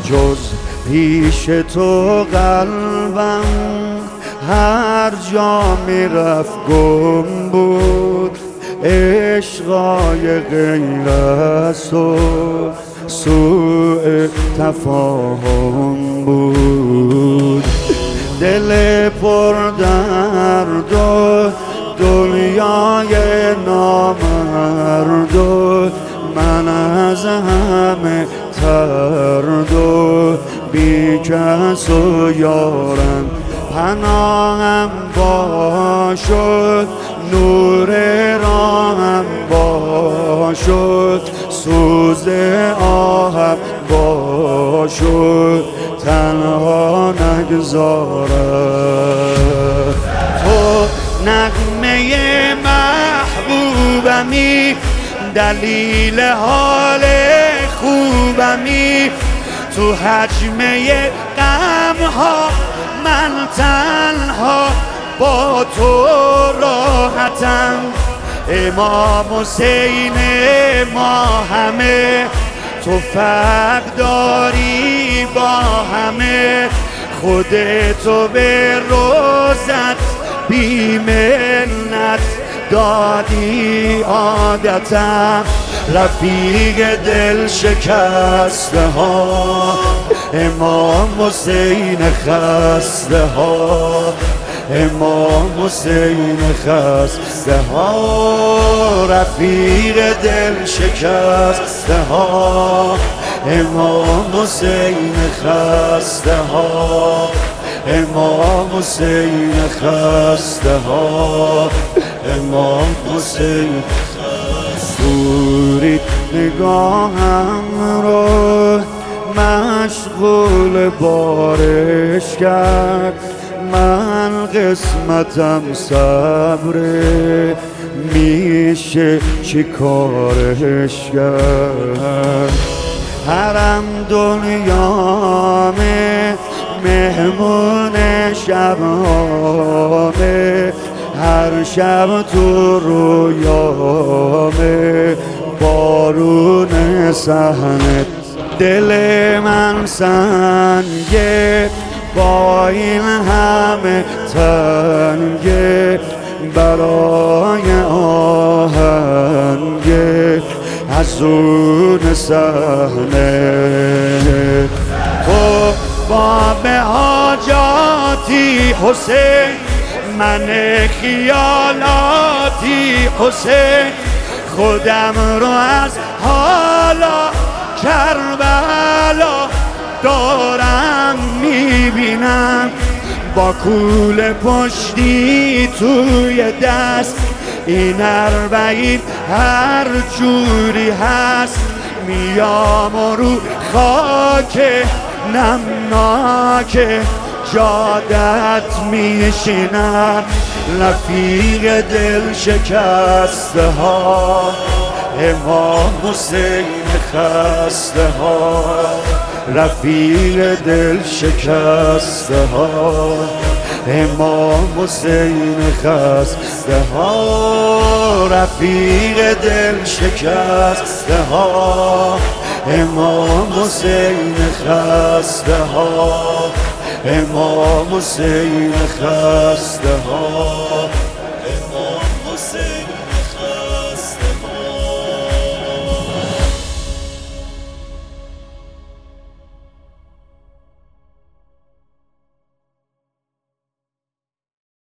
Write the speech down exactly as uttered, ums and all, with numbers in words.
جز پیش تو قلبم هر جا میرفت گم بود. عشقای غیر از تو سوء تفاهم بود. دل پر درد و دنیای نامرد و من از همه ترد و بی کس و یارم پناهم باشد. نور راهم باشد سوز آهم باشد تنها نگذارد. تو نغمه محبوبمی دلیل حال خوبمی. تو حجمه غمها من تنها با تو راحتم. امام حسین ما همه تو فرق داری با همه. خودتو به روزت بی منت دادی عادتم. رفیق دل شکسته ها امام حسین خسته ها. امام حسین خسته ها رفیق دل شکسته ها. امام حسین خسته ها امام حسین خسته ها. امام حسین سورید نگاهم رو مشغول بارش کرد. من قسمتم صبره میشه چی کارش کرد. حرم دنیامه مهمون شبامه. هر شب تو رویامه بارون صحنه. دل من سنگه با این همه تنگه برای آهنگه حزون صحنه. تو باب حاجاتی حسین من خیالاتی حسین. خودم رو از حالا کربلا دارم میبینم. با کول پشتی توی دست این اربعین هر جوری هست. میام و رو خاک نمناک جادت میشینم. رفیق دل شکسته ها امام حسین خسته ها. رفیق دل شکسته ها امام حسین خسته ها. رفیق دل شکسته ها امام حسین خسته ها. امام حسین خسته ها.